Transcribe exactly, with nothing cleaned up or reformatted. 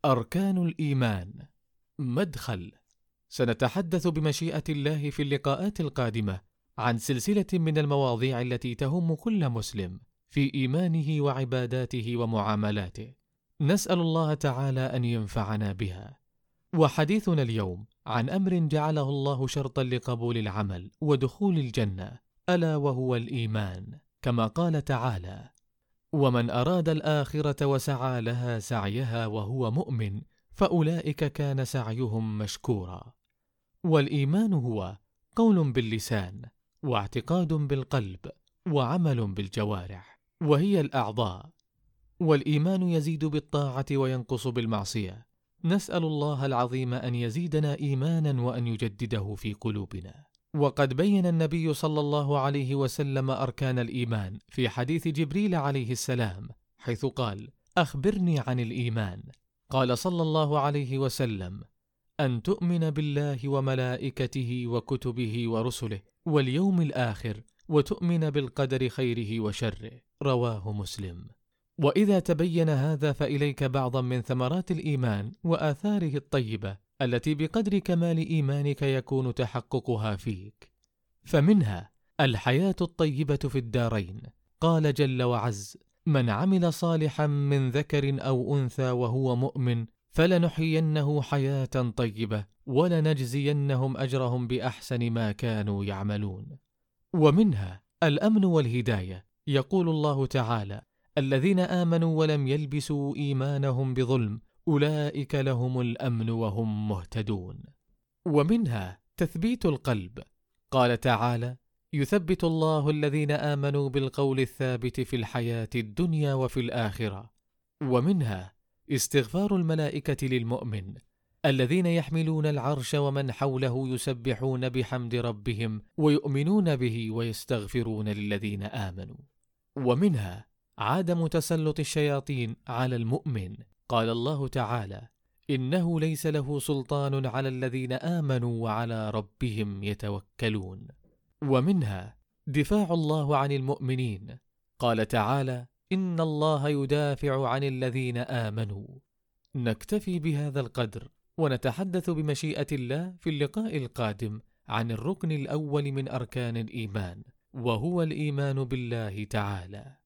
أركان الإيمان. مدخل. سنتحدث بمشيئة الله في اللقاءات القادمة عن سلسلة من المواضيع التي تهم كل مسلم في إيمانه وعباداته ومعاملاته، نسأل الله تعالى أن ينفعنا بها. وحديثنا اليوم عن أمر جعله الله شرطا لقبول العمل ودخول الجنة، ألا وهو الإيمان، كما قال تعالى: ومن أراد الآخرة وسعى لها سعيها وهو مؤمن فأولئك كان سعيهم مشكورا. والإيمان هو قول باللسان، واعتقاد بالقلب، وعمل بالجوارح، وهي الأعضاء. والإيمان يزيد بالطاعة وينقص بالمعصية. نسأل الله العظيم أن يزيدنا إيمانا وأن يجدده في قلوبنا. وقد بين النبي صلى الله عليه وسلم أركان الإيمان في حديث جبريل عليه السلام، حيث قال: أخبرني عن الإيمان. قال صلى الله عليه وسلم: أن تؤمن بالله وملائكته وكتبه ورسله واليوم الآخر، وتؤمن بالقدر خيره وشره. رواه مسلم. وإذا تبين هذا فإليك بعضا من ثمرات الإيمان وآثاره الطيبة التي بقدر كمال إيمانك يكون تحققها فيك. فمنها الحياة الطيبة في الدارين. قال جل وعز: من عمل صالحا من ذكر أو أنثى وهو مؤمن فلنحيينه حياة طيبة ولنجزينهم أجرهم بأحسن ما كانوا يعملون. ومنها الأمن والهداية. يقول الله تعالى: الذين آمنوا ولم يلبسوا إيمانهم بظلم أولئك لهم الأمن وهم مهتدون. ومنها تثبيت القلب. قال تعالى: يثبت الله الذين آمنوا بالقول الثابت في الحياة الدنيا وفي الآخرة. ومنها استغفار الملائكة للمؤمن الذين يحملون العرش ومن حوله يسبحون بحمد ربهم ويؤمنون به ويستغفرون للذين آمنوا. ومنها عدم تسلط الشياطين على المؤمن. قال الله تعالى: إنه ليس له سلطان على الذين آمنوا وعلى ربهم يتوكلون. ومنها دفاع الله عن المؤمنين. قال تعالى: إن الله يدافع عن الذين آمنوا. نكتفي بهذا القدر، ونتحدث بمشيئة الله في اللقاء القادم عن الركن الأول من أركان الإيمان، وهو الإيمان بالله تعالى.